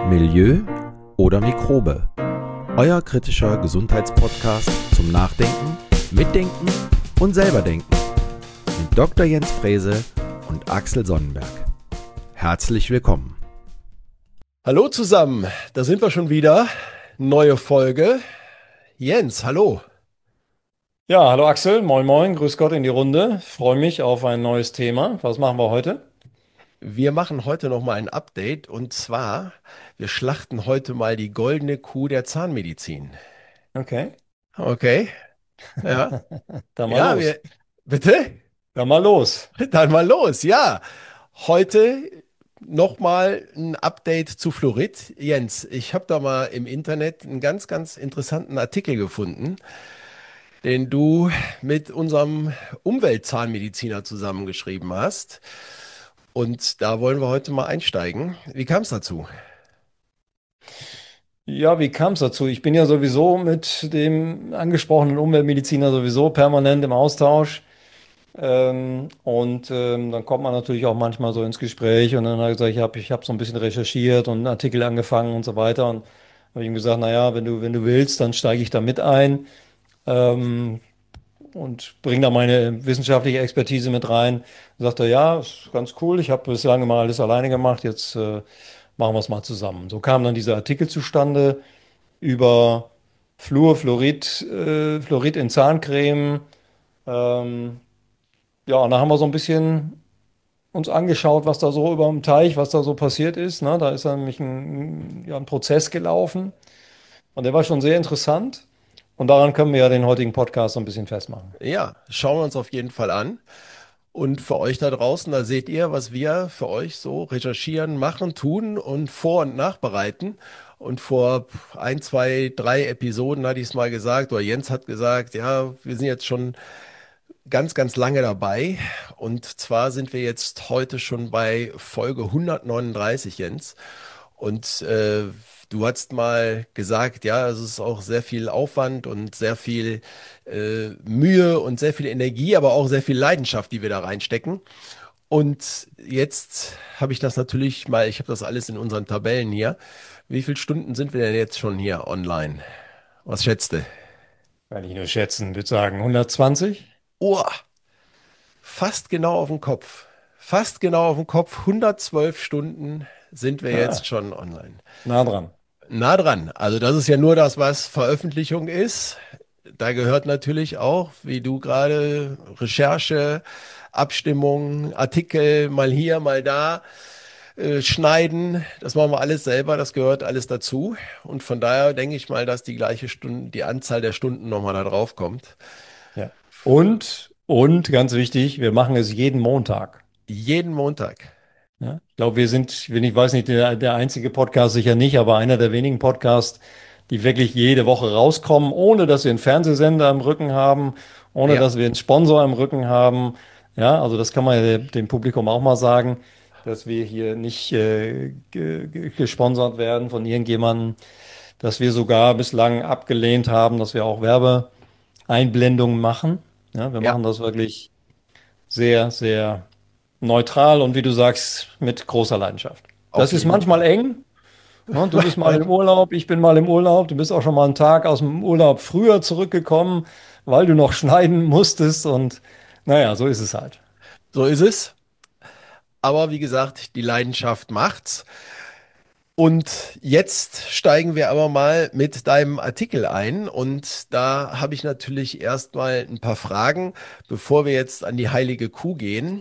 Milieu oder Mikrobe. Euer kritischer Gesundheitspodcast zum Nachdenken, Mitdenken und selberdenken. Mit Dr. Jens Frese und Axel Sonnenberg. Herzlich willkommen. Hallo zusammen, da sind wir schon wieder. Neue Folge. Jens, hallo. Ja, hallo Axel, moin moin, grüß Gott in die Runde. Freue mich auf ein neues Thema. Was machen wir heute? Wir machen heute noch mal ein Update und zwar, wir schlachten heute mal die goldene Kuh der Zahnmedizin. Okay, Okay, ja. dann mal Ja, los. bitte? Dann mal los. Dann mal los, ja. Heute noch mal ein Update zu Fluorid. Jens, ich habe da mal im Internet einen ganz interessanten Artikel gefunden, den du mit unserem Umweltzahnmediziner zusammengeschrieben hast. Und da wollen wir heute mal einsteigen. Wie kam es dazu? Ja, wie kam es dazu? Ich bin ja sowieso mit dem angesprochenen Umweltmediziner sowieso permanent im Austausch. Dann kommt man natürlich auch manchmal so ins Gespräch und dann hat er gesagt, ich hab so ein bisschen recherchiert und einen Artikel angefangen und so weiter. Und habe ich ihm gesagt, naja, wenn du willst, dann steige ich da mit ein. Ähm, und bringe da meine wissenschaftliche Expertise mit rein. Sagt er, ja, ist ganz cool, ich habe bislang immer alles alleine gemacht, jetzt machen wir es mal zusammen. So kam dann dieser Artikel zustande über Fluorid in Zahncreme. Ähm, ja, und da haben wir so ein bisschen uns angeschaut, was da so über dem Teich, was da so passiert ist. Ne? Da ist dann nämlich ein Prozess gelaufen und der war schon sehr interessant. Und daran können wir ja den heutigen Podcast so ein bisschen festmachen. Ja, schauen wir uns auf jeden Fall an. Und für euch da draußen, da seht ihr, was wir für euch so recherchieren, machen, tun und vor- und nachbereiten. Und vor ein, zwei, drei Episoden hatte ich es mal gesagt, oder Jens hat gesagt, ja, wir sind jetzt schon ganz lange dabei. Und zwar sind wir jetzt heute schon bei Folge 139, Jens. Und du hast mal gesagt, ja, es ist auch sehr viel Aufwand und sehr viel Mühe und sehr viel Energie, aber auch sehr viel Leidenschaft, die wir da reinstecken. Und jetzt habe ich das natürlich mal, ich habe das alles in unseren Tabellen hier. Wie viele Stunden sind wir denn jetzt schon hier online? Was schätzt du? Kann ich nur schätzen, würde sagen 120. Oh, fast genau auf den Kopf. Fast genau auf den Kopf. 112 Stunden sind wir jetzt Ja, schon online. nah dran. Nah dran. Also das ist ja nur das, was Veröffentlichung ist. Da gehört natürlich auch, wie du gerade, Recherche, Abstimmung, Artikel, mal hier, mal da, schneiden. Das machen wir alles selber. Das gehört alles dazu. Und von daher denke ich mal, dass die gleiche Stunde, die Anzahl der Stunden nochmal da drauf kommt. Ja. Und ganz wichtig, wir machen es jeden Montag. Jeden Montag. Ja? Ich glaube, wir sind, wenn ich weiß nicht, der einzige Podcast sicher nicht, aber einer der wenigen Podcasts, die wirklich jede Woche rauskommen, ohne dass wir einen Fernsehsender im Rücken haben, ohne Ja, dass wir einen Sponsor im Rücken haben. Ja, also das kann man ja dem Publikum auch mal sagen, dass wir hier nicht gesponsert werden von irgendjemandem, dass wir sogar bislang abgelehnt haben, dass wir auch Werbeeinblendungen machen. Ja, wir ja, machen das wirklich sehr, sehr neutral und wie du sagst, mit großer Leidenschaft. auf Das ist jeden manchmal Fall. eng. Ne? Du bist mal im Urlaub, ich bin mal im Urlaub. Du bist auch schon mal einen Tag aus dem Urlaub früher zurückgekommen, weil du noch schneiden musstest. Und naja, so ist es halt. So ist es. Aber wie gesagt, die Leidenschaft macht's. Und jetzt steigen wir aber mal mit deinem Artikel ein. Und da habe ich natürlich erstmal ein paar Fragen, bevor wir jetzt an die heilige Kuh gehen.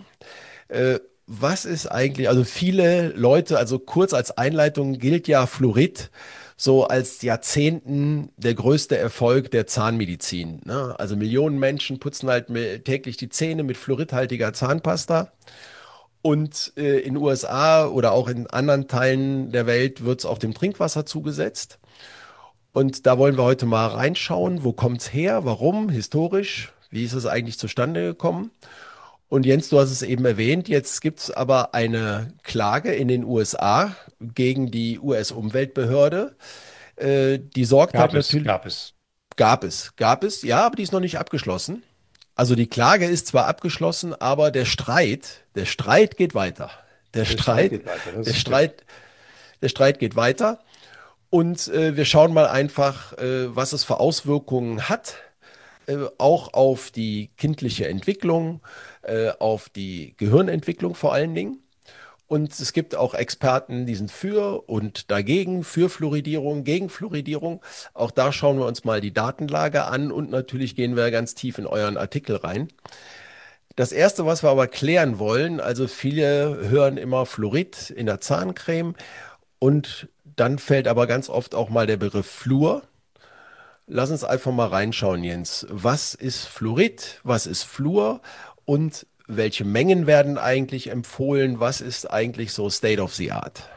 Was ist eigentlich, also viele Leute, also kurz als Einleitung gilt ja Fluorid so als Jahrzehnten der größte Erfolg der Zahnmedizin. Ne? Also Millionen Menschen putzen halt täglich die Zähne mit fluoridhaltiger Zahnpasta. Und in den USA oder auch in anderen Teilen der Welt wird es auch dem Trinkwasser zugesetzt. Und da wollen wir heute mal reinschauen, wo kommt es her, warum, historisch, wie ist es eigentlich zustande gekommen? Und Jens, du hast es eben erwähnt, jetzt gibt es aber eine Klage in den USA gegen die US-Umweltbehörde. Die sorgt halt Gab es, natürlich, gab es. gab es, ja, aber die ist noch nicht abgeschlossen. Also die Klage ist zwar abgeschlossen, aber der Streit geht weiter. Der Der Streit Streit, geht weiter, der das stimmt. Streit, der Streit geht weiter. Und wir schauen mal einfach, was es für Auswirkungen hat, auch auf die kindliche Entwicklung, auf die Gehirnentwicklung vor allen Dingen. Und es gibt auch Experten, die sind für und dagegen, für Fluoridierung, gegen Fluoridierung. Auch da schauen wir uns mal die Datenlage an und natürlich gehen wir ganz tief in euren Artikel rein. Das Erste, was wir aber klären wollen, also viele hören immer Fluorid in der Zahncreme und dann fällt aber ganz oft auch mal der Begriff Fluor. Lass uns einfach mal reinschauen, Jens. Was ist Fluorid? Was ist Fluor? Und welche Mengen werden eigentlich empfohlen? Was ist eigentlich so State of the Art?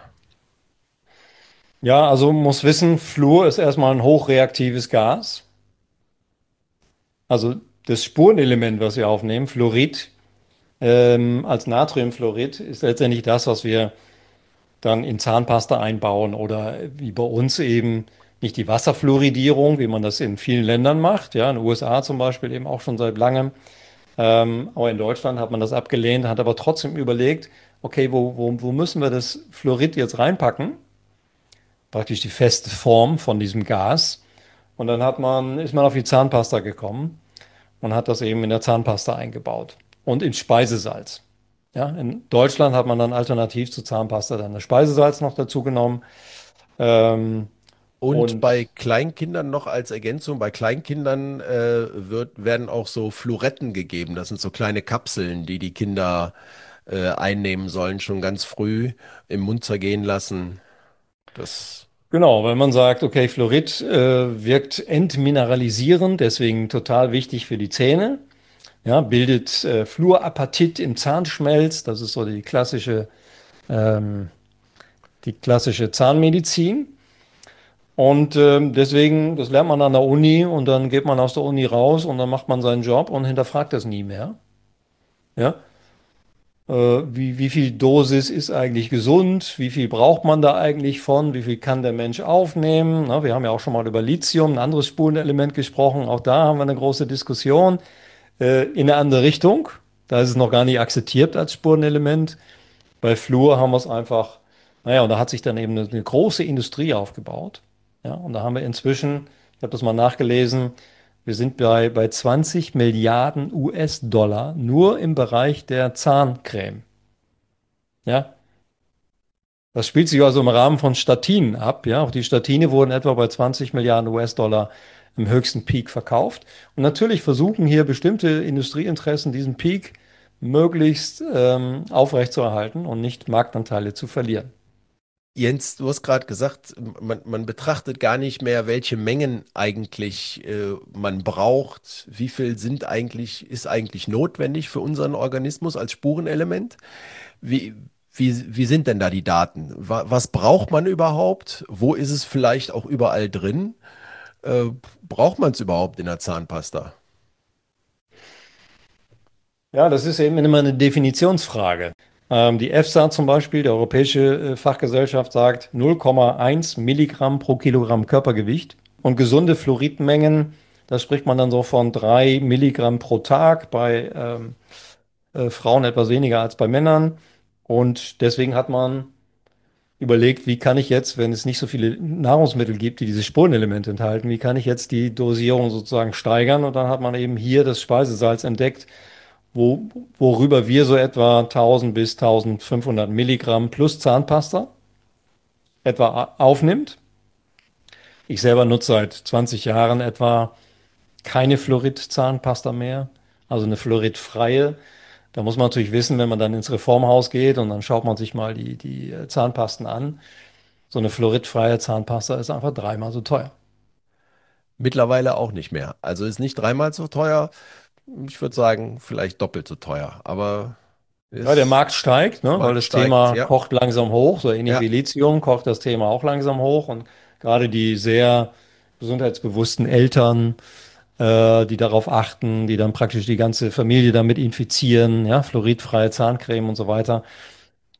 Ja, also man muss wissen, Fluor ist erstmal ein hochreaktives Gas. Also das Spurenelement, was wir aufnehmen, Fluorid, als Natriumfluorid, ist letztendlich das, was wir dann in Zahnpasta einbauen oder wie bei uns eben nicht die Wasserfluoridierung, wie man das in vielen Ländern macht, ja, in den USA zum Beispiel eben auch schon seit langem. Aber in Deutschland hat man das abgelehnt, hat aber trotzdem überlegt, okay, wo müssen wir das Fluorid jetzt reinpacken? Praktisch die feste Form von diesem Gas. Und dann ist man auf die Zahnpasta gekommen und hat das eben in der Zahnpasta eingebaut und in Speisesalz. Ja, in Deutschland hat man dann alternativ zu Zahnpasta dann das Speisesalz noch dazu genommen. Ähm, Und bei und Kleinkindern noch als Ergänzung, bei Kleinkindern werden auch so Fluoretten gegeben. Das sind so kleine Kapseln, die die Kinder einnehmen sollen, schon ganz früh im Mund zergehen lassen. Das genau, wenn man sagt, okay, Fluorid wirkt entmineralisierend, deswegen total wichtig für die Zähne. Ja, bildet Fluorapatit im Zahnschmelz. Das ist so die klassische Zahnmedizin. Und deswegen, das lernt man an der Uni und dann geht man aus der Uni raus und dann macht man seinen Job und hinterfragt das nie mehr. Ja? Wie viel Dosis ist eigentlich gesund? Wie viel braucht man da eigentlich von? Wie viel kann der Mensch aufnehmen? Na, wir haben ja auch schon mal über Lithium, ein anderes Spurenelement gesprochen. Auch da haben wir eine große Diskussion in eine andere Richtung. Da ist es noch gar nicht akzeptiert als Spurenelement. Bei Fluor haben wir es einfach, naja, und da hat sich dann eben eine große Industrie aufgebaut. Ja, und da haben wir inzwischen, ich habe das mal nachgelesen, wir sind bei 20 Milliarden US-Dollar nur im Bereich der Zahncreme. Ja, das spielt sich also im Rahmen von Statinen ab. Ja, auch die Statine wurden etwa bei 20 Milliarden US-Dollar im höchsten Peak verkauft. Und natürlich versuchen hier bestimmte Industrieinteressen, diesen Peak möglichst aufrechtzuerhalten und nicht Marktanteile zu verlieren. Jens, du hast gerade gesagt, man betrachtet gar nicht mehr, welche Mengen eigentlich man braucht. Wie viel ist eigentlich notwendig für unseren Organismus als Spurenelement? Wie, wie sind denn da die Daten? Was braucht man überhaupt? Wo ist es vielleicht auch überall drin? Äh, Braucht man es überhaupt in der Zahnpasta? Ja, das ist eben immer eine Definitionsfrage. Die EFSA zum Beispiel, die Europäische Fachgesellschaft, sagt 0,1 Milligramm pro Kilogramm Körpergewicht. Und gesunde Fluoridmengen, da spricht man dann so von 3 Milligramm pro Tag, bei Frauen etwas weniger als bei Männern. Und deswegen hat man überlegt, wie kann ich jetzt, wenn es nicht so viele Nahrungsmittel gibt, die diese Spurenelemente enthalten, wie kann ich jetzt die Dosierung sozusagen steigern? Und dann hat man eben hier das Speisesalz entdeckt, worüber wir so etwa 1000 bis 1500 Milligramm plus Zahnpasta etwa aufnimmt. Ich selber nutze seit 20 Jahren etwa keine Fluorid-Zahnpasta mehr, also eine fluoridfreie. Da muss man natürlich wissen, wenn man dann ins Reformhaus geht und dann schaut man sich mal die Zahnpasten an. So eine fluoridfreie Zahnpasta ist einfach dreimal so teuer. Mittlerweile auch nicht mehr. Also ist nicht dreimal so teuer. Ich würde sagen, vielleicht doppelt so teuer. Aber Ja, der ist, Markt steigt, ne, weil Markt das steigt, Thema ja. kocht langsam hoch, so ähnlich Ja. wie Lithium kocht das Thema auch langsam hoch und gerade die sehr gesundheitsbewussten Eltern, die darauf achten, die dann praktisch die ganze Familie damit infizieren, ja, fluoridfreie Zahncreme und so weiter,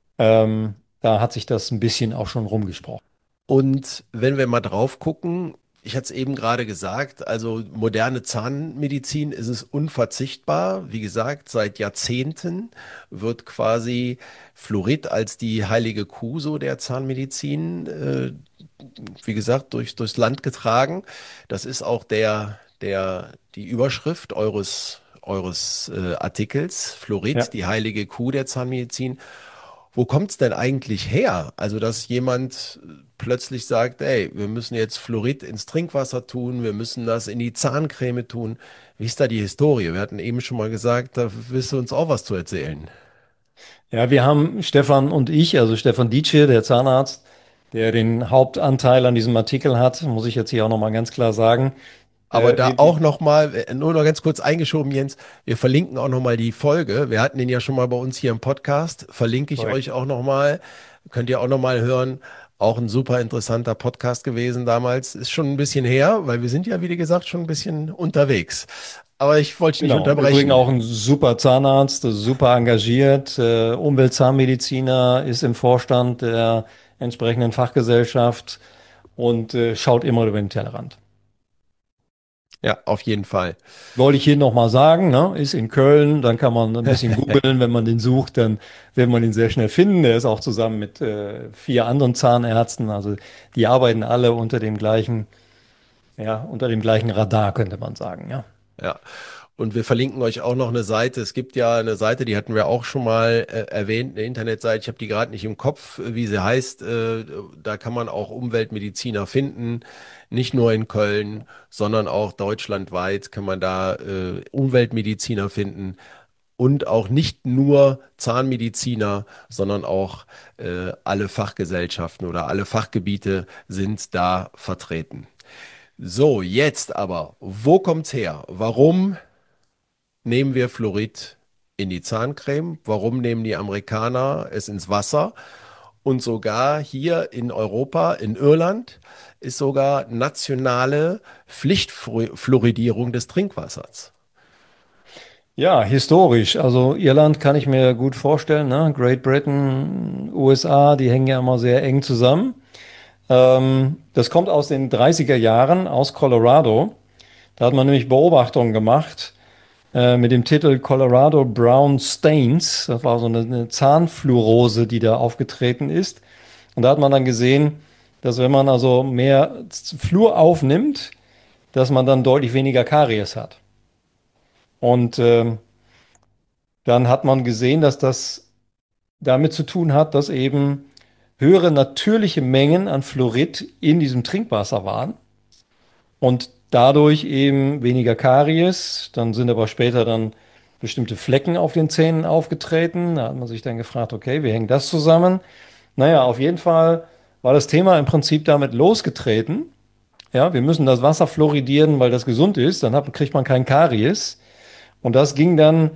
da hat sich das ein bisschen auch schon rumgesprochen. Und wenn wir mal drauf gucken, Ich hatte es eben gerade gesagt, also moderne Zahnmedizin ist es unverzichtbar. Wie gesagt, seit Jahrzehnten wird quasi Fluorid als die heilige Kuh so der Zahnmedizin, wie gesagt, durchs Land getragen. Das ist auch die Überschrift eures Artikels, Ja. Fluorid, die heilige Kuh der Zahnmedizin. Wo kommt es denn eigentlich her? Also, dass jemand plötzlich sagt, ey, wir müssen jetzt Fluorid ins Trinkwasser tun, wir müssen das in die Zahncreme tun. Wie ist da die Historie? Wir hatten eben schon mal gesagt, da willst du uns auch was zu erzählen. Ja, wir haben Stefan und ich, also Stefan Dietsche, der Zahnarzt, der den Hauptanteil an diesem Artikel hat, muss ich jetzt hier auch nochmal ganz klar sagen. Aber da Wir, auch nochmal, nur noch ganz kurz eingeschoben, Jens, wir verlinken auch nochmal die Folge. Wir hatten den ja schon mal bei uns hier im Podcast. Verlinke ich korrekt. euch auch nochmal. Könnt ihr auch nochmal hören. Auch ein super interessanter Podcast gewesen damals. Ist schon ein bisschen her, weil wir sind ja, wie gesagt, schon ein bisschen unterwegs. Aber ich wollte dich nicht Genau, im Übrigen unterbrechen. auch ein super Zahnarzt, super engagiert, Umweltzahnmediziner, ist im Vorstand der entsprechenden Fachgesellschaft und schaut immer über den Tellerrand. Ja, auf jeden Fall. Wollte ich hier nochmal sagen, ne? Ist in Köln, dann kann man ein bisschen googeln, wenn man den sucht, dann wird man ihn sehr schnell finden. Der ist auch zusammen mit 4 anderen Zahnärzten, also die arbeiten alle unter dem gleichen Radar, könnte man sagen, ja. Ja. Und wir verlinken euch auch noch eine Seite. Es gibt ja eine Seite, die hatten wir auch schon mal erwähnt, eine Internetseite. Ich habe die gerade nicht im Kopf, wie sie heißt. Da kann man auch Umweltmediziner finden. Nicht nur in Köln, sondern auch deutschlandweit kann man da Umweltmediziner finden. Und auch nicht nur Zahnmediziner, sondern auch alle Fachgesellschaften oder alle Fachgebiete sind da vertreten. So, jetzt aber, wo kommt's her? Warum nehmen wir Fluorid in die Zahncreme? Warum nehmen die Amerikaner es ins Wasser? Und sogar hier in Europa, in Irland, ist sogar nationale Pflichtfluoridierung des Trinkwassers. Ja, historisch. Also Irland kann ich mir gut vorstellen, ne? Great Britain, USA, die hängen ja immer sehr eng zusammen. Das kommt aus den 30er Jahren aus Colorado. Da hat man nämlich Beobachtungen gemacht mit dem Titel Colorado Brown Stains. Das war so eine Zahnfluorose, die da aufgetreten ist. Und da hat man dann gesehen, dass wenn man also mehr Fluor aufnimmt, dass man dann deutlich weniger Karies hat. Und dann hat man gesehen, dass das damit zu tun hat, dass eben höhere natürliche Mengen an Fluorid in diesem Trinkwasser waren und dadurch eben weniger Karies. Dann sind aber später dann bestimmte Flecken auf den Zähnen aufgetreten. Da hat man sich dann gefragt, okay, wie hängt das zusammen? Naja, auf jeden Fall war das Thema im Prinzip damit losgetreten. Ja, wir müssen das Wasser fluoridieren, weil das gesund ist. Kriegt man kein Karies. Und das ging dann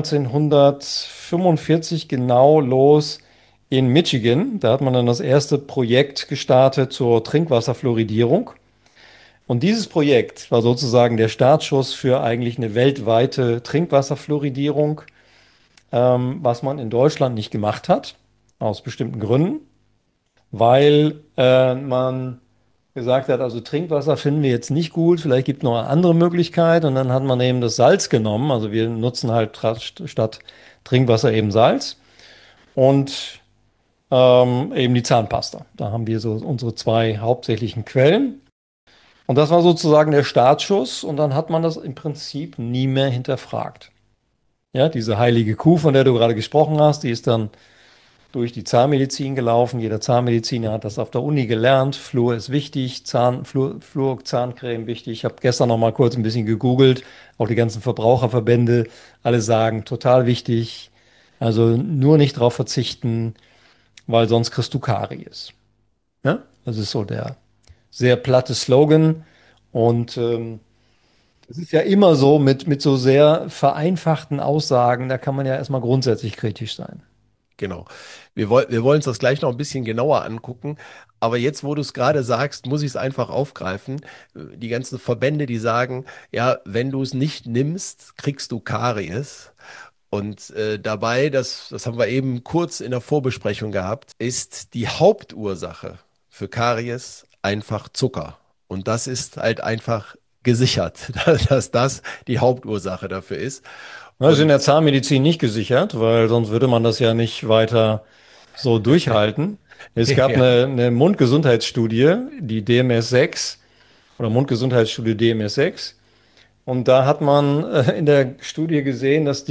1945 genau los in Michigan. Da hat man dann das erste Projekt gestartet zur Trinkwasserfluoridierung. Und dieses Projekt war sozusagen der Startschuss für eigentlich eine weltweite Trinkwasserfluoridierung, was man in Deutschland nicht gemacht hat, aus bestimmten Gründen, weil man gesagt hat, also Trinkwasser finden wir jetzt nicht gut, vielleicht gibt es noch eine andere Möglichkeit. Und dann hat man eben das Salz genommen. Also wir nutzen halt statt Trinkwasser eben Salz und eben die Zahnpasta. Da haben wir so unsere 2 hauptsächlichen Quellen. Und das war sozusagen der Startschuss. Und dann hat man das im Prinzip nie mehr hinterfragt. Ja, diese heilige Kuh, von der du gerade gesprochen hast, die ist dann durch die Zahnmedizin gelaufen. Jeder Zahnmediziner hat das auf der Uni gelernt. Fluor ist wichtig, Fluor, Zahncreme wichtig. Ich habe gestern noch mal kurz ein bisschen gegoogelt. Auch die ganzen Verbraucherverbände, alle sagen, total wichtig. Also nur nicht drauf verzichten, weil sonst kriegst du Karies. Ja? Das ist so der sehr platte Slogan. Und es ist ja immer so mit so sehr vereinfachten Aussagen, da kann man ja erstmal grundsätzlich kritisch sein. Genau. Wir wollen uns das gleich noch ein bisschen genauer angucken. Aber jetzt, wo du es gerade sagst, muss ich es einfach aufgreifen. Die ganzen Verbände, die sagen, ja, wenn du es nicht nimmst, kriegst du Karies. Und dabei, das haben wir eben kurz in der Vorbesprechung gehabt, ist die Hauptursache für Karies einfach Zucker. Und das ist halt einfach gesichert, dass das die Hauptursache dafür ist. Das ist in Und der Zahnmedizin nicht gesichert, weil sonst würde man das ja nicht weiter so durchhalten. Es gab ja, eine Mundgesundheitsstudie, die DMS-6 oder Mundgesundheitsstudie DMS-6. Und da hat man in der Studie gesehen, dass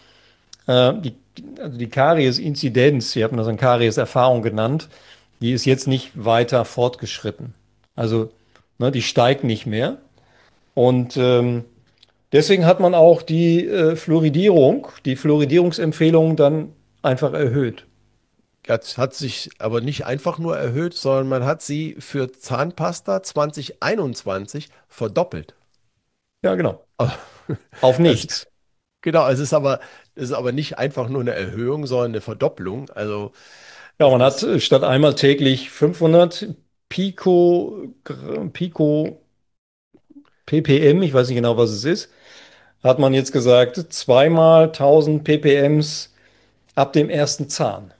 also die Karies-Inzidenz, sie haben das dann Karies-Erfahrung genannt, die ist jetzt nicht weiter fortgeschritten. Also ne, die steigt nicht mehr. Und deswegen hat man auch die Fluoridierungsempfehlung dann einfach erhöht. das hat sich aber nicht einfach nur erhöht, sondern man hat sie für Zahnpasta 2021 verdoppelt. Ja, genau. Auf Das, nichts. genau, es ist aber nicht einfach nur eine Erhöhung, sondern eine Verdopplung. Also Ja, es man hat ist, statt einmal täglich 500 Pico ppm, ich weiß nicht genau, was es ist, hat man jetzt gesagt, zweimal 1000 ppms ab dem ersten Zahn.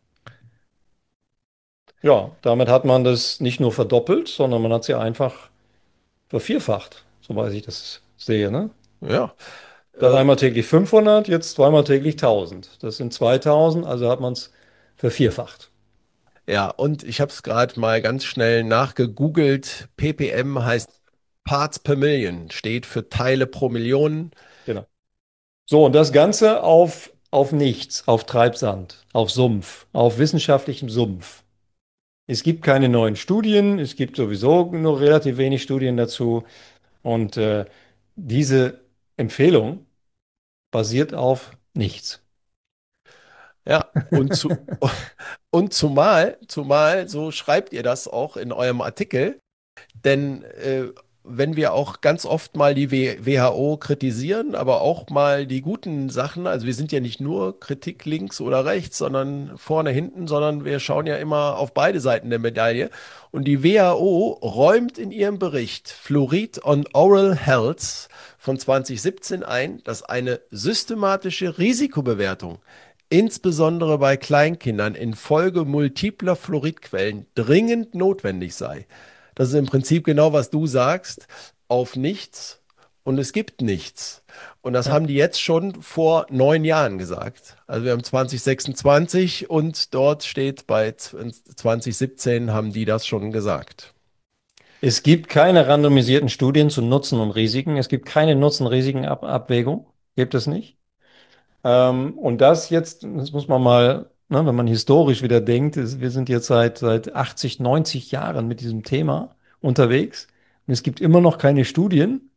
Ja, damit hat man das nicht nur verdoppelt, sondern man hat sie einfach vervierfacht, soweit ich das sehe, ne? ja. Statt Äh, einmal täglich 500, jetzt zweimal täglich 1000. Das sind 2000, also hat man es vervierfacht. Ja, und ich habe es gerade mal ganz schnell nachgegoogelt. ppm heißt Parts per Million, steht für Teile pro Million. Genau. So, und das Ganze auf nichts, auf Treibsand, auf Sumpf, auf wissenschaftlichem Sumpf. Es gibt keine neuen Studien, es gibt sowieso nur relativ wenig Studien dazu. Und diese Empfehlung basiert auf nichts. Ja, und zumal, so schreibt ihr das auch in eurem Artikel, denn wenn wir auch ganz oft mal die WHO kritisieren, aber auch mal die guten Sachen, also wir sind ja nicht nur Kritik links oder rechts, sondern vorne, hinten, sondern wir schauen ja immer auf beide Seiten der Medaille. Und die WHO räumt in ihrem Bericht Fluorid on Oral Health von 2017 ein, dass eine systematische Risikobewertung insbesondere bei Kleinkindern infolge multipler Fluoridquellen dringend notwendig sei. Das ist im Prinzip genau, was du sagst, auf nichts und es gibt nichts. Und das Ja. haben die jetzt schon vor 9 Jahren gesagt. Also wir haben 2026 und dort steht bei 2017 haben die das schon gesagt. Es gibt keine randomisierten Studien zu Nutzen und Risiken. Es gibt keine Nutzen-Risiken-Abwägung. Gibt es nicht. Und das jetzt, das muss man mal, ne, wenn man historisch wieder denkt, wir sind jetzt seit 80, 90 Jahren mit diesem Thema unterwegs und es gibt immer noch keine Studien.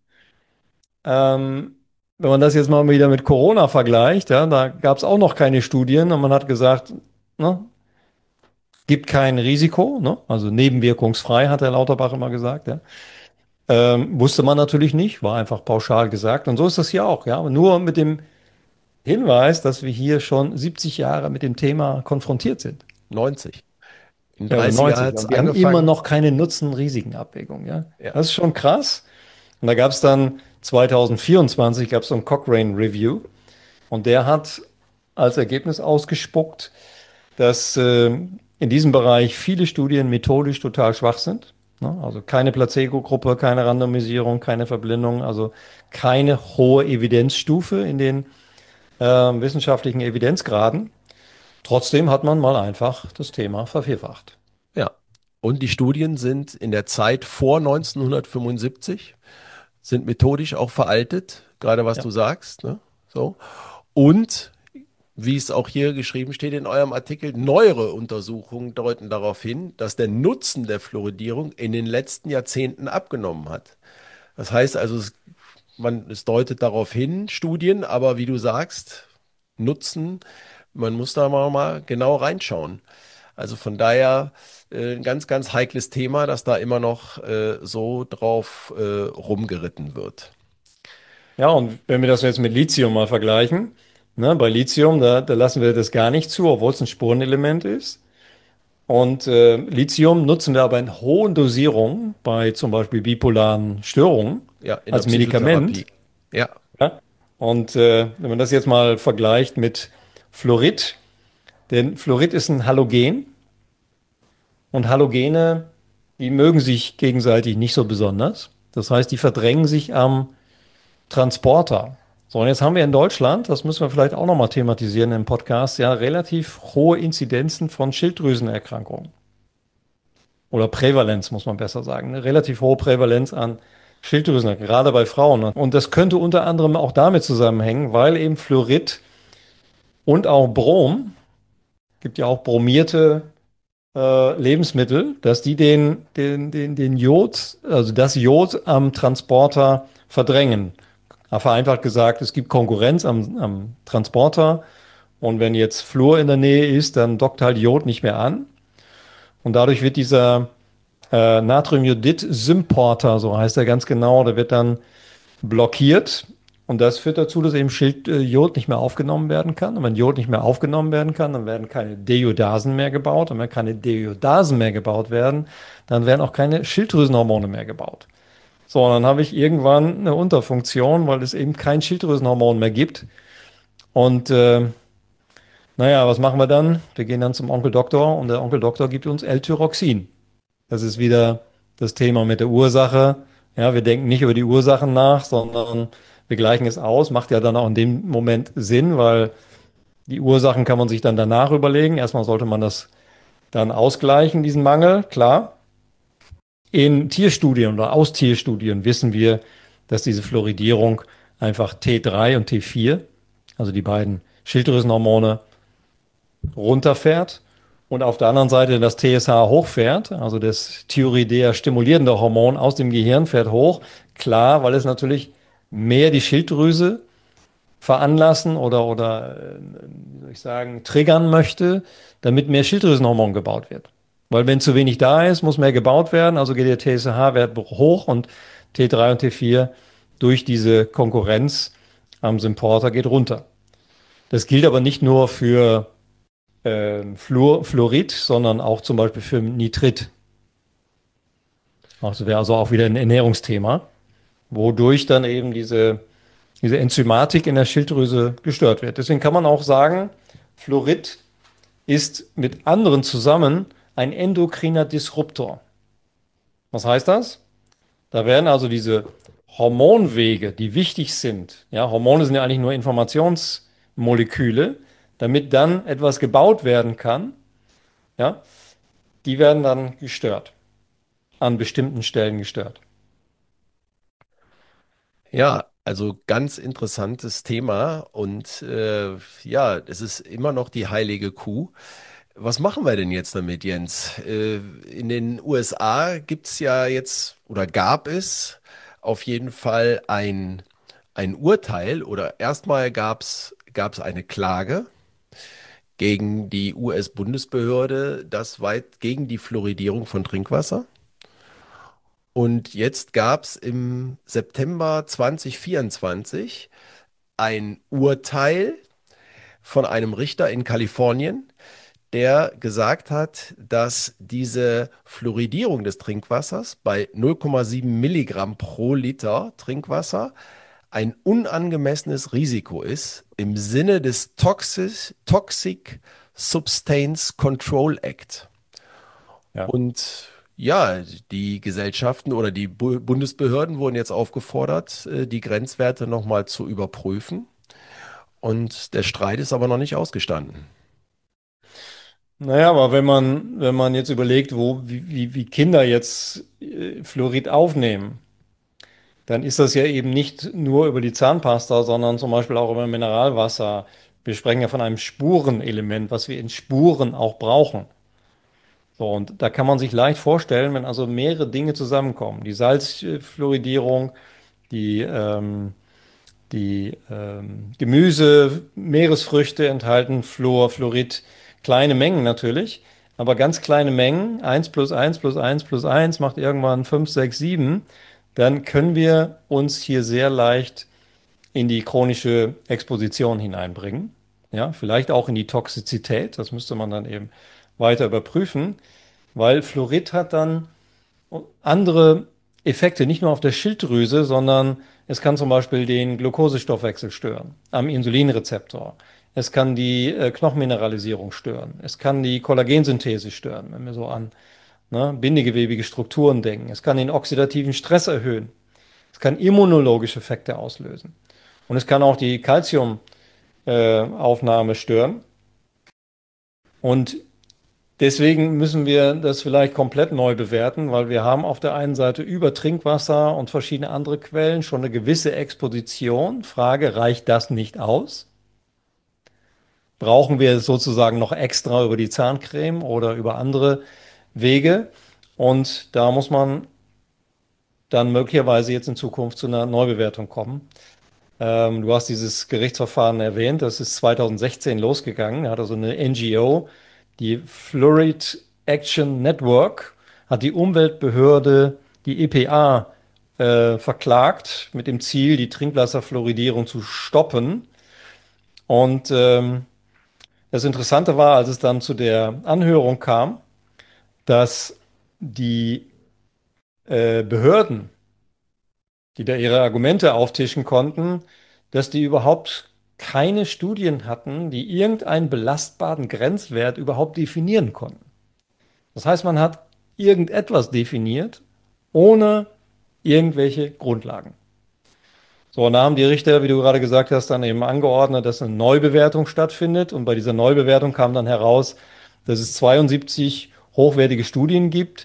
Ähm, Wenn man das jetzt mal wieder mit Corona vergleicht, ja, da gab es auch noch keine Studien und man hat gesagt, ne, gibt kein Risiko, ne, also nebenwirkungsfrei, hat Herr Lauterbach immer gesagt, ja. Wusste man natürlich nicht, war einfach pauschal gesagt und so ist das hier auch, ja, nur mit dem Hinweis, dass wir hier schon 70 Jahre mit dem Thema konfrontiert sind. 90. In Ja, oder 30er 90. hat es Und wir haben immer angefangen. noch keine Nutzen-Risiken-Abwägung. Ja? Ja, Das ist schon krass. Und da gab es dann 2024 gab es so ein Cochrane Review und der hat als Ergebnis ausgespuckt, dass in diesem Bereich viele Studien methodisch total schwach sind. Ne? Also keine Placebo-Gruppe, keine Randomisierung, keine Verblindung, also keine hohe Evidenzstufe in den wissenschaftlichen Evidenzgraden. Trotzdem hat man mal einfach das Thema vervierfacht. ja. Und die Studien sind in der Zeit vor 1975, sind methodisch auch veraltet, gerade was Ja. du sagst, ne? So. Und wie es auch hier geschrieben steht in eurem Artikel, neuere Untersuchungen deuten darauf hin, dass der Nutzen der Fluoridierung in den letzten Jahrzehnten abgenommen hat. Das heißt also, es deutet darauf hin, Studien, aber wie du sagst, Nutzen, man muss da mal genau reinschauen. Also von daher ein ganz, ganz heikles Thema, dass da immer noch so drauf rumgeritten wird. Ja, und wenn wir das jetzt mit Lithium mal vergleichen, ne, bei Lithium, da lassen wir das gar nicht zu, obwohl es ein Spurenelement ist. Und Lithium nutzen wir aber in hohen Dosierungen bei zum Beispiel bipolaren Störungen Ja, in der als Medikament. Psychotherapie. Ja, Ja? Und wenn man das jetzt mal vergleicht mit Fluorid, denn Fluorid ist ein Halogen und Halogene, die mögen sich gegenseitig nicht so besonders. Das heißt, die verdrängen sich am Transporter. So, und jetzt haben wir in Deutschland, das müssen wir vielleicht auch nochmal thematisieren im Podcast, ja, relativ hohe Inzidenzen von Schilddrüsenerkrankungen. Oder Prävalenz, muss man besser sagen. Eine relativ hohe Prävalenz an Schilddrüsenerkrankungen, gerade bei Frauen. Und das könnte unter anderem auch damit zusammenhängen, weil eben Fluorid und auch Brom, gibt ja auch bromierte Lebensmittel, dass die den Jod, also das Jod am Transporter verdrängen. Vereinfacht gesagt, es gibt Konkurrenz am Transporter und wenn jetzt Fluor in der Nähe ist, dann dockt halt Jod nicht mehr an und dadurch wird dieser Natriumjodid-Symporter, so heißt er ganz genau, der wird dann blockiert und das führt dazu, dass eben Jod nicht mehr aufgenommen werden kann. Und wenn Jod nicht mehr aufgenommen werden kann, dann werden keine Deiodasen mehr gebaut. Und wenn keine Deiodasen mehr gebaut werden, dann werden auch keine Schilddrüsenhormone mehr gebaut. So, und dann habe ich irgendwann eine Unterfunktion, weil es eben kein Schilddrüsenhormon mehr gibt. Und naja, was machen wir dann? Wir gehen dann zum Onkel Doktor und der Onkel Doktor gibt uns L-Tyroxin. Das ist wieder das Thema mit der Ursache. Ja, wir denken nicht über die Ursachen nach, sondern wir gleichen es aus. Macht ja dann auch in dem Moment Sinn, weil die Ursachen kann man sich dann danach überlegen. Erstmal sollte man das dann ausgleichen, diesen Mangel, klar. In Tierstudien oder aus Tierstudien wissen wir, dass diese Fluoridierung einfach T3 und T4, also die beiden Schilddrüsenhormone, runterfährt und auf der anderen Seite das TSH hochfährt, also das Thyroidea stimulierende Hormon aus dem Gehirn fährt hoch. Klar, weil es natürlich mehr die Schilddrüse veranlassen oder wie soll ich sagen, triggern möchte, damit mehr Schilddrüsenhormon gebaut wird. Weil wenn zu wenig da ist, muss mehr gebaut werden, also geht der TSH-Wert hoch und T3 und T4 durch diese Konkurrenz am Symporter geht runter. Das gilt aber nicht nur für Fluorid, sondern auch zum Beispiel für Nitrit. Das wäre also auch wieder ein Ernährungsthema, wodurch dann eben diese Enzymatik in der Schilddrüse gestört wird. Deswegen kann man auch sagen, Fluorid ist mit anderen zusammen ein endokriner Disruptor. Was heißt das? Da werden also diese Hormonwege, die wichtig sind, ja, Hormone sind ja eigentlich nur Informationsmoleküle, damit dann etwas gebaut werden kann, ja, die werden dann gestört, an bestimmten Stellen gestört. Ja, also ganz interessantes Thema und ja, es ist immer noch die heilige Kuh. Was machen wir denn jetzt damit, Jens? In den USA gibt es ja jetzt oder gab es auf jeden Fall ein Urteil oder erstmal gab's eine Klage gegen die US-Bundesbehörde, das weit gegen die Fluoridierung von Trinkwasser. Und jetzt gab es im September 2024 ein Urteil von einem Richter in Kalifornien, der gesagt hat, dass diese Fluoridierung des Trinkwassers bei 0,7 Milligramm pro Liter Trinkwasser ein unangemessenes Risiko ist im Sinne des Toxic Substance Control Act. Ja. Und ja, die Gesellschaften oder die Bundesbehörden wurden jetzt aufgefordert, die Grenzwerte nochmal zu überprüfen. Und der Streit ist aber noch nicht ausgestanden. Naja, aber wenn man jetzt überlegt, wie Kinder jetzt Fluorid aufnehmen, dann ist das ja eben nicht nur über die Zahnpasta, sondern zum Beispiel auch über Mineralwasser. Wir sprechen ja von einem Spurenelement, was wir in Spuren auch brauchen. So, und da kann man sich leicht vorstellen, wenn also mehrere Dinge zusammenkommen. Die Salzfluoridierung, die, Gemüse, Meeresfrüchte enthalten Fluor, Fluorid, kleine Mengen natürlich, aber ganz kleine Mengen, eins plus eins plus eins plus eins macht irgendwann 5, 6, 7. Dann können wir uns hier sehr leicht in die chronische Exposition hineinbringen. Ja, vielleicht auch in die Toxizität, das müsste man dann eben weiter überprüfen, weil Fluorid hat dann andere Effekte, nicht nur auf der Schilddrüse, sondern es kann zum Beispiel den Glukosestoffwechsel stören, am Insulinrezeptor. Es kann die Knochenmineralisierung stören. Es kann die Kollagensynthese stören, wenn wir so an ne, bindegewebige Strukturen denken. Es kann den oxidativen Stress erhöhen. Es kann immunologische Effekte auslösen. Und es kann auch die Calciumaufnahme stören. Und deswegen müssen wir das vielleicht komplett neu bewerten, weil wir haben auf der einen Seite über Trinkwasser und verschiedene andere Quellen schon eine gewisse Exposition. Frage, reicht das nicht aus? Brauchen wir es sozusagen noch extra über die Zahncreme oder über andere Wege? Und da muss man dann möglicherweise jetzt in Zukunft zu einer Neubewertung kommen. Du hast dieses Gerichtsverfahren erwähnt, das ist 2016 losgegangen. Da hat also eine NGO, die Fluoride Action Network, hat die Umweltbehörde, die EPA, verklagt mit dem Ziel, die Trinkwasserfluoridierung zu stoppen. Und das Interessante war, als es dann zu der Anhörung kam, dass die Behörden, die da ihre Argumente auftischen konnten, dass die überhaupt keine Studien hatten, die irgendeinen belastbaren Grenzwert überhaupt definieren konnten. Das heißt, man hat irgendetwas definiert, ohne irgendwelche Grundlagen. So, und da haben die Richter, wie du gerade gesagt hast, dann eben angeordnet, dass eine Neubewertung stattfindet. Und bei dieser Neubewertung kam dann heraus, dass es 72 hochwertige Studien gibt,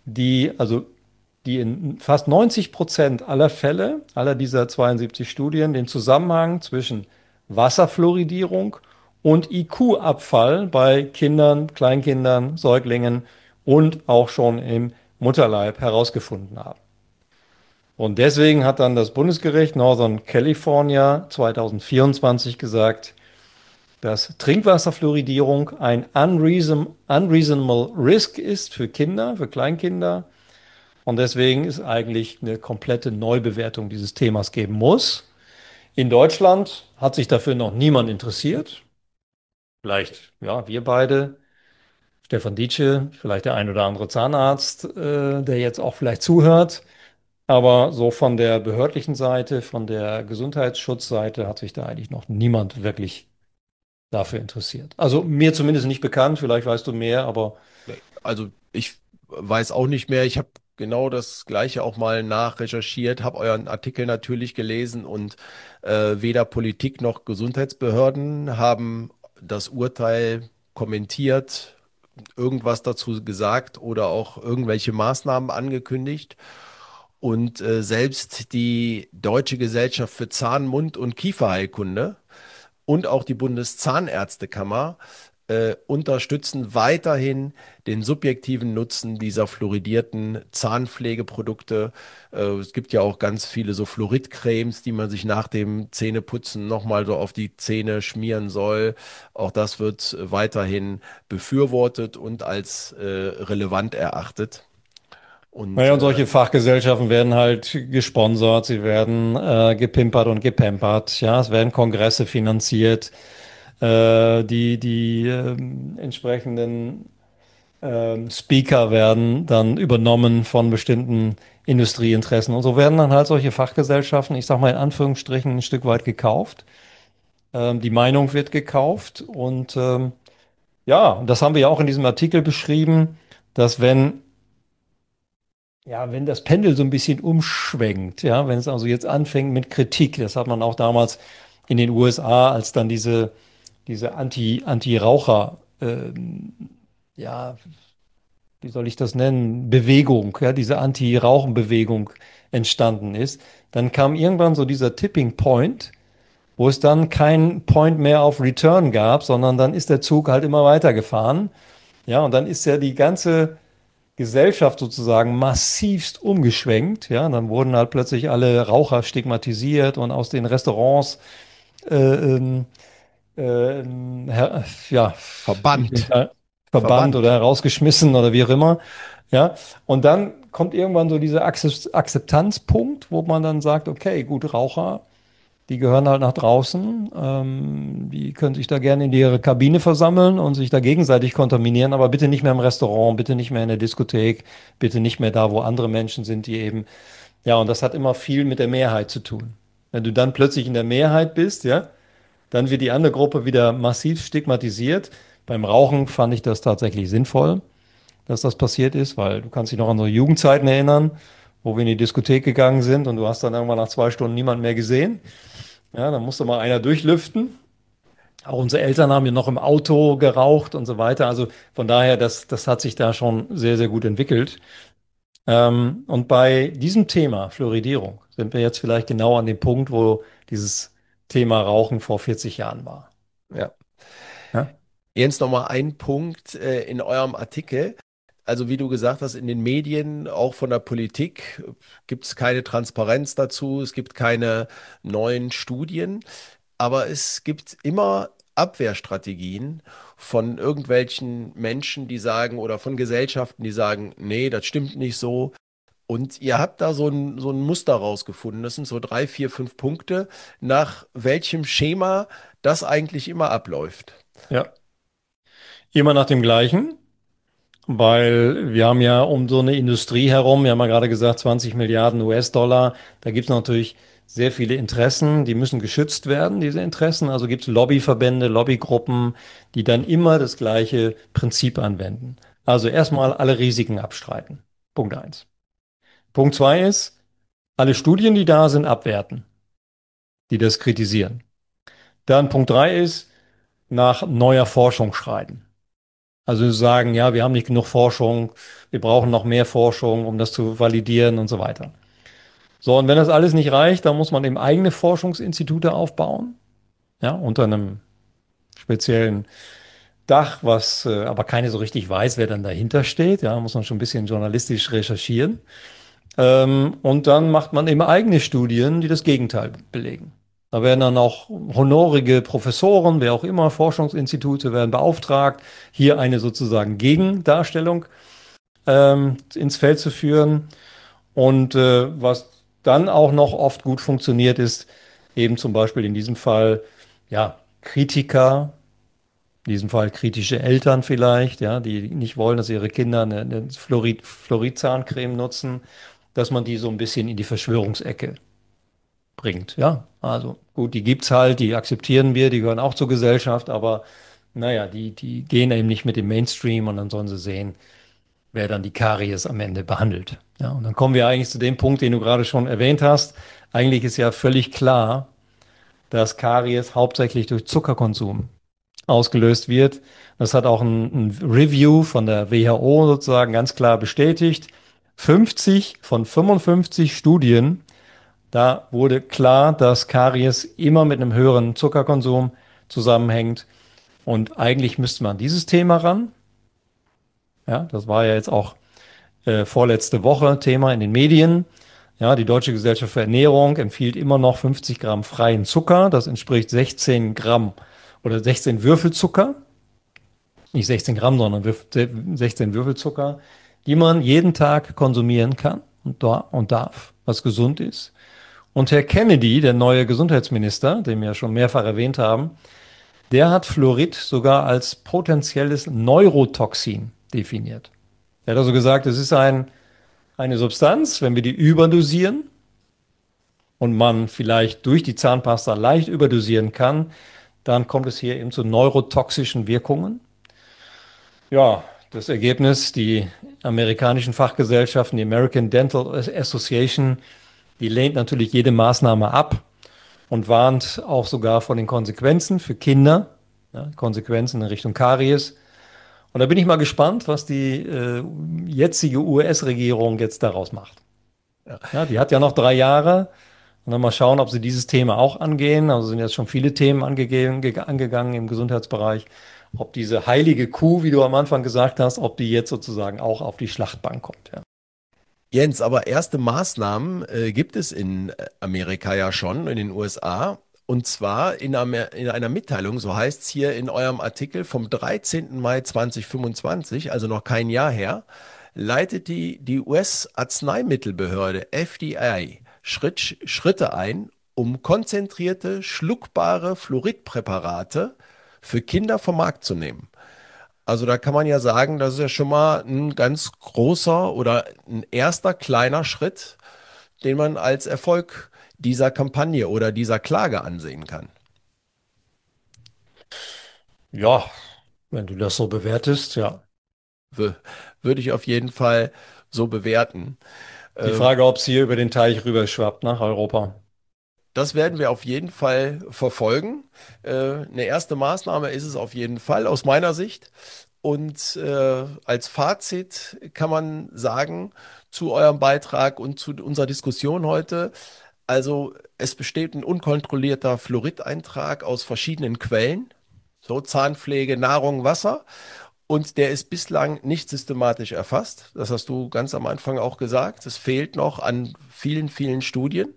die in fast 90% aller Fälle, aller dieser 72 Studien, den Zusammenhang zwischen Wasserfluoridierung und IQ-Abfall bei Kindern, Kleinkindern, Säuglingen und auch schon im Mutterleib herausgefunden haben. Und deswegen hat dann das Bundesgericht Northern California 2024 gesagt, dass Trinkwasserfluoridierung ein unreasonable risk ist für Kinder, für Kleinkinder. Und deswegen ist eigentlich eine komplette Neubewertung dieses Themas geben muss. In Deutschland hat sich dafür noch niemand interessiert. Vielleicht, ja, wir beide, Stefan Dietsche, vielleicht der ein oder andere Zahnarzt, der jetzt auch vielleicht zuhört. Aber so von der behördlichen Seite, von der Gesundheitsschutzseite hat sich da eigentlich noch niemand wirklich dafür interessiert. Also mir zumindest nicht bekannt, vielleicht weißt du mehr, aber Also ich weiß auch nicht mehr. Ich habe genau das Gleiche auch mal nachrecherchiert, habe euren Artikel natürlich gelesen und weder Politik noch Gesundheitsbehörden haben das Urteil kommentiert, irgendwas dazu gesagt oder auch irgendwelche Maßnahmen angekündigt. Und selbst die Deutsche Gesellschaft für Zahn-, Mund- und Kieferheilkunde und auch die Bundeszahnärztekammer unterstützen weiterhin den subjektiven Nutzen dieser fluoridierten Zahnpflegeprodukte. Es gibt ja auch ganz viele so Fluoridcremes, die man sich nach dem Zähneputzen nochmal so auf die Zähne schmieren soll. Auch das wird weiterhin befürwortet und als relevant erachtet. Und naja, und solche Fachgesellschaften werden halt gesponsert, sie werden gepimpert und gepampert, ja, es werden Kongresse finanziert, die entsprechenden Speaker werden dann übernommen von bestimmten Industrieinteressen. Und so werden dann halt solche Fachgesellschaften, ich sage mal in Anführungsstrichen, ein Stück weit gekauft. Die Meinung wird gekauft. Und ja, das haben wir ja auch in diesem Artikel beschrieben, dass wenn das Pendel so ein bisschen umschwenkt, ja, wenn es also jetzt anfängt mit Kritik, das hat man auch damals in den USA, als dann diese Anti-Raucher, ja, wie soll ich das nennen, Bewegung, ja, diese Anti-Rauchen-Bewegung entstanden ist, dann kam irgendwann so dieser Tipping Point, wo es dann keinen Point mehr auf Return gab, sondern dann ist der Zug halt immer weitergefahren. Ja, und dann ist ja die ganze Gesellschaft sozusagen massivst umgeschwenkt. Ja, und dann wurden halt plötzlich alle Raucher stigmatisiert und aus den Restaurants äh, ähm, ja, verbannt. verbannt oder Verbannt. herausgeschmissen oder wie auch immer. Ja, und dann kommt irgendwann so dieser Akzeptanzpunkt, wo man dann sagt, okay, gut, Raucher, die gehören halt nach draußen, die können sich da gerne in ihre Kabine versammeln und sich da gegenseitig kontaminieren, aber bitte nicht mehr im Restaurant, bitte nicht mehr in der Diskothek, bitte nicht mehr da, wo andere Menschen sind, die eben, ja, und das hat immer viel mit der Mehrheit zu tun. Wenn du dann plötzlich in der Mehrheit bist, ja, dann wird die andere Gruppe wieder massiv stigmatisiert. Beim Rauchen fand ich das tatsächlich sinnvoll. dass das passiert ist, weil du kannst dich noch an unsere Jugendzeiten erinnern, wo wir in die Diskothek gegangen sind und du hast dann irgendwann nach 2 Stunden niemanden mehr gesehen. Ja, dann musste mal einer durchlüften. Auch unsere Eltern haben ja noch im Auto geraucht und so weiter. Also von daher, das hat sich da schon sehr, sehr gut entwickelt. Und bei diesem Thema Fluoridierung sind wir jetzt vielleicht genau an dem Punkt, wo dieses Thema Rauchen vor 40 Jahren war. Ja. Ja, Jens, noch mal ein Punkt in eurem Artikel. Also wie du gesagt hast, in den Medien, auch von der Politik, gibt es keine Transparenz dazu, es gibt keine neuen Studien, aber es gibt immer Abwehrstrategien von irgendwelchen Menschen, die sagen, oder von Gesellschaften, die sagen, nee, das stimmt nicht so. Und ihr habt da so ein Muster rausgefunden. Das sind so 3, 4, 5 Punkte, nach welchem Schema das eigentlich immer abläuft. ja. Immer nach dem gleichen, weil wir haben ja um so eine Industrie herum, wir haben ja gerade gesagt, 20 Milliarden US-Dollar, da gibt es natürlich sehr viele Interessen, die müssen geschützt werden, diese Interessen. Also gibt es Lobbyverbände, Lobbygruppen, die dann immer das gleiche Prinzip anwenden. Also erstmal alle Risiken abstreiten. Punkt eins. Punkt zwei ist, alle Studien, die da sind, abwerten, die das kritisieren. Dann Punkt drei ist, nach neuer Forschung schreiten. Also sagen, ja, wir haben nicht genug Forschung, wir brauchen noch mehr Forschung, um das zu validieren und so weiter. So, und wenn das alles nicht reicht, dann muss man eben eigene Forschungsinstitute aufbauen, ja, unter einem speziellen Dach, was aber keine so richtig weiß, wer dann dahinter steht. Ja, muss man schon ein bisschen journalistisch recherchieren. Und dann macht man eben eigene Studien, die das Gegenteil belegen. Da werden dann auch honorige Professoren, wer auch immer, Forschungsinstitute werden beauftragt, hier eine sozusagen Gegendarstellung ins Feld zu führen. Und was dann auch noch oft gut funktioniert, ist eben zum Beispiel in diesem Fall, ja, Kritiker, in diesem Fall kritische Eltern vielleicht, ja, die nicht wollen, dass ihre Kinder eine Fluorid-Zahncreme nutzen, dass man die so ein bisschen in die Verschwörungsecke bringt. Ja, also gut, die gibt's halt, die akzeptieren wir, die gehören auch zur Gesellschaft, aber naja, die gehen eben nicht mit dem Mainstream und dann sollen sie sehen, wer dann die Karies am Ende behandelt. Ja, und dann kommen wir eigentlich zu dem Punkt, den du gerade schon erwähnt hast. Eigentlich ist ja völlig klar, dass Karies hauptsächlich durch Zuckerkonsum ausgelöst wird. Das hat auch ein Review von der WHO sozusagen ganz klar bestätigt. 50 von 55 Studien, da wurde klar, dass Karies immer mit einem höheren Zuckerkonsum zusammenhängt. Und eigentlich müsste man dieses Thema ran. Ja, das war ja jetzt auch vorletzte Woche Thema in den Medien. Ja, die Deutsche Gesellschaft für Ernährung empfiehlt immer noch 50 Gramm freien Zucker. Das entspricht 16 Gramm oder 16 Würfelzucker. Nicht 16 Gramm, sondern 16 Würfelzucker, die man jeden Tag konsumieren kann und darf, was gesund ist. Und Herr Kennedy, der neue Gesundheitsminister, den wir ja schon mehrfach erwähnt haben, der hat Fluorid sogar als potenzielles Neurotoxin definiert. Er hat also gesagt, es ist eine Substanz, wenn wir die überdosieren und man vielleicht durch die Zahnpasta leicht überdosieren kann, dann kommt es hier eben zu neurotoxischen Wirkungen. Ja, das Ergebnis, die amerikanischen Fachgesellschaften, die American Dental Association, die lehnt natürlich jede Maßnahme ab und warnt auch sogar vor den Konsequenzen für Kinder, ja, Konsequenzen in Richtung Karies. Und da bin ich mal gespannt, was die jetzige US-Regierung jetzt daraus macht. Ja. Ja, die hat ja noch 3 Jahre. Und dann mal schauen, ob sie dieses Thema auch angehen. Also sind jetzt schon viele Themen angegangen im Gesundheitsbereich. Ob diese heilige Kuh, wie du am Anfang gesagt hast, ob die jetzt sozusagen auch auf die Schlachtbank kommt. Ja. Jens, aber erste Maßnahmen gibt es in Amerika ja schon, in den USA. Und zwar in einer Mitteilung, so heißt es hier in eurem Artikel vom 13. Mai 2025, also noch kein Jahr her, leitet die US-Arzneimittelbehörde FDA Schritte ein, um konzentrierte, schluckbare Fluoridpräparate für Kinder vom Markt zu nehmen. Also da kann man ja sagen, das ist ja schon mal ein ganz großer oder ein erster kleiner Schritt, den man als Erfolg dieser Kampagne oder dieser Klage ansehen kann. Ja, wenn du das so bewertest, ja. Würde ich auf jeden Fall so bewerten. Die Äh, Frage, ob es hier über den Teich rüberschwappt nach Europa. Das werden wir auf jeden Fall verfolgen. Eine erste Maßnahme ist es auf jeden Fall aus meiner Sicht. Und als Fazit kann man sagen zu eurem Beitrag und zu unserer Diskussion heute, also es besteht ein unkontrollierter Fluorideintrag aus verschiedenen Quellen, so Zahnpflege, Nahrung, Wasser. Und der ist bislang nicht systematisch erfasst. Das hast du ganz am Anfang auch gesagt. Es fehlt noch an vielen, vielen Studien.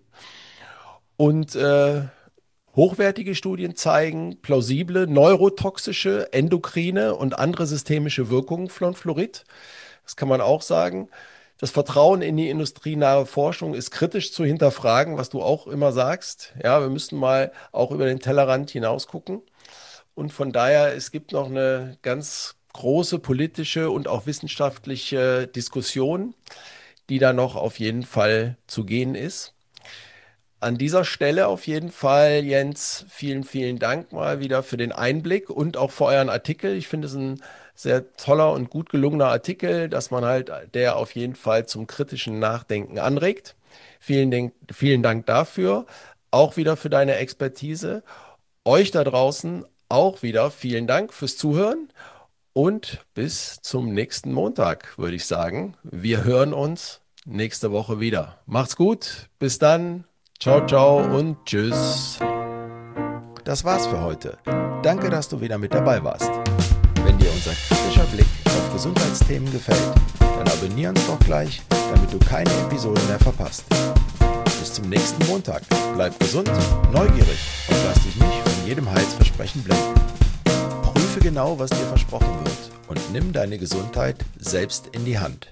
Und hochwertige Studien zeigen plausible neurotoxische, endokrine und andere systemische Wirkungen von Fluorid. Das kann man auch sagen. Das Vertrauen in die industrienahe Forschung ist kritisch zu hinterfragen, was du auch immer sagst. Ja, wir müssen mal auch über den Tellerrand hinaus gucken. Und von daher, es gibt noch eine ganz große politische und auch wissenschaftliche Diskussion, die da noch auf jeden Fall zu gehen ist. An dieser Stelle auf jeden Fall, Jens, vielen, vielen Dank mal wieder für den Einblick und auch für euren Artikel. Ich finde es ein sehr toller und gut gelungener Artikel, dass man halt, der auf jeden Fall zum kritischen Nachdenken anregt. Vielen Dank dafür. Auch wieder für deine Expertise. Euch da draußen auch wieder vielen Dank fürs Zuhören und bis zum nächsten Montag, würde ich sagen. Wir hören uns nächste Woche wieder. Macht's gut. Bis dann. Ciao, ciao und tschüss. Das war's für heute. Danke, dass du wieder mit dabei warst. Wenn dir unser kritischer Blick auf Gesundheitsthemen gefällt, dann abonnier uns doch gleich, damit du keine Episode mehr verpasst. Bis zum nächsten Montag. Bleib gesund, neugierig und lass dich nicht von jedem Heilsversprechen blenden. Prüfe genau, was dir versprochen wird und nimm deine Gesundheit selbst in die Hand.